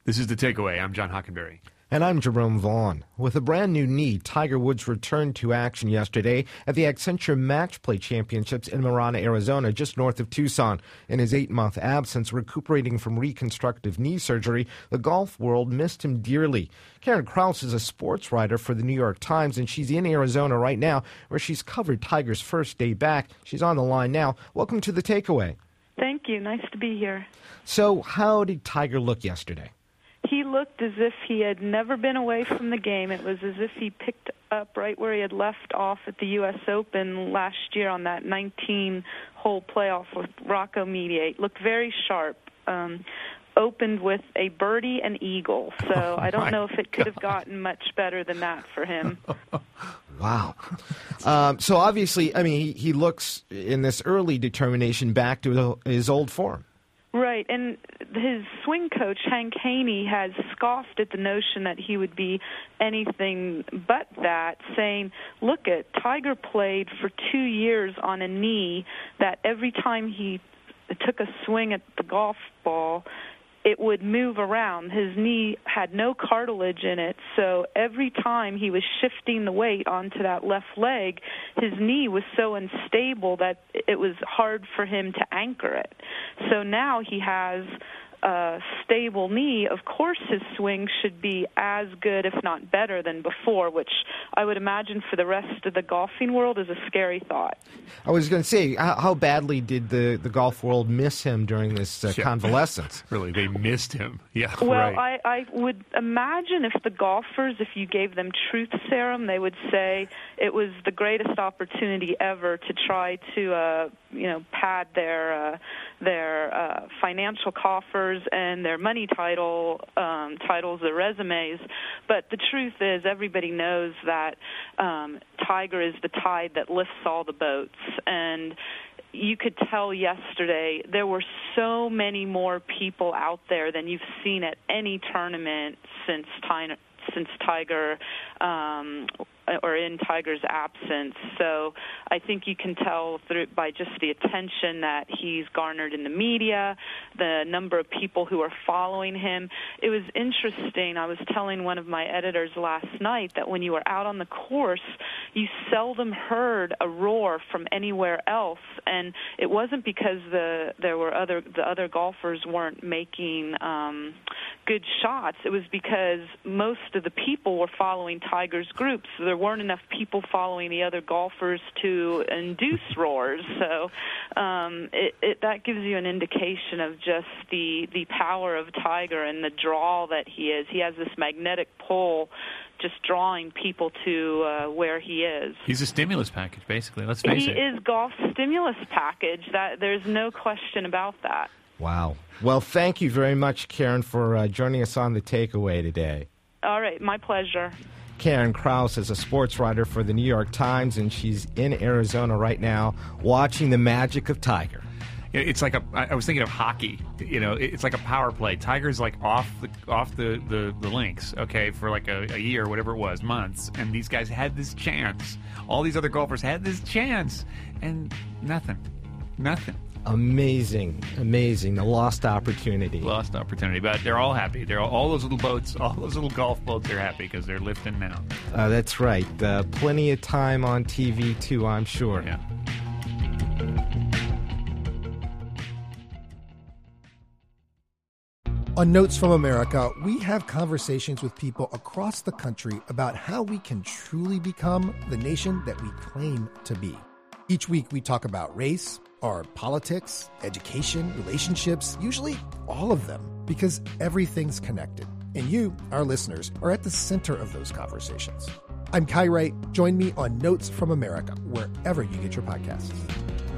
This is The Takeaway. I'm John Hockenberry. And I'm Jerome Vaughn. With a brand new knee, Tiger Woods returned to action yesterday at the Accenture Match Play Championships in Marana, Arizona, just north of Tucson. In his 8-month absence, recuperating from reconstructive knee surgery, the golf world missed him dearly. Karen Kraus is a sports writer for the New York Times, and she's in Arizona right now, where she's covered Tiger's first day back. She's on the line now. Welcome to The Takeaway. Thank you. Nice to be here. So, how did Tiger look yesterday? He looked as if he had never been away from the game. It was as if he picked up right where he had left off at the U.S. Open last year on that 19-hole playoff with Rocco Mediate. Looked very sharp. Opened with a birdie and eagle. So I don't know if it could have gotten much better than that for him. Wow. So obviously, I mean, he looks in this early determination back to his old form. Right, and his swing coach, Hank Haney, has scoffed at the notion that he would be anything but that, saying, look, Tiger played for 2 years on a knee that every time he took a swing at the golf ball, it would move around. His knee had no cartilage in it, so every time he was shifting the weight onto that left leg, his knee was so unstable that it was hard for him to anchor it. So now he has a stable knee. Of course his swing should be as good, if not better, than before, which I would imagine for the rest of the golfing world is a scary thought. I was going to say, how badly did the golf world miss him during this convalescence? Really, they missed him. Yeah, well, right. I would imagine if the golfers, if you gave them truth serum, they would say it was the greatest opportunity ever to try to, pad their financial coffers and their money titles, their resumes. But the truth is, everybody knows that Tiger is the tide that lifts all the boats. And you could tell yesterday there were so many more people out there than you've seen at any tournament since Tiger or in Tiger's absence. So I think you can tell by just the attention that he's garnered in the media, the number of people who are following him. It was interesting. I was telling one of my editors last night that when you were out on the course, you seldom heard a roar from anywhere else, and it wasn't because the other golfers weren't making good shots. It was because most of the people were following Tiger's group, so there weren't enough people following the other golfers to induce roars. So that gives you an indication of just the power of Tiger and the draw that he is. He has this magnetic pull just drawing people to where he is. He's a stimulus package, basically. Let's face it. He is golf's stimulus package. There's no question about that. Wow. Well, thank you very much, Karen, for joining us on The Takeaway today. All right, my pleasure. Karen Kraus is a sports writer for the New York Times, and she's in Arizona right now watching the magic of Tiger. It's like I was thinking of hockey. It's like a power play. Tiger's like off the links, okay, for like a year, whatever it was, months, and these guys had this chance. All these other golfers had this chance, and nothing. Amazing. The lost opportunity. But they're all happy. All those little boats, all those little golf boats are happy because they're lifting now. That's right. Plenty of time on TV, too, I'm sure. Yeah. On Notes from America, we have conversations with people across the country about how we can truly become the nation that we claim to be. Each week we talk about race, our politics, education, relationships, usually all of them, because everything's connected. And you, our listeners, are at the center of those conversations. I'm Kai Wright. Join me on Notes from America, wherever you get your podcasts.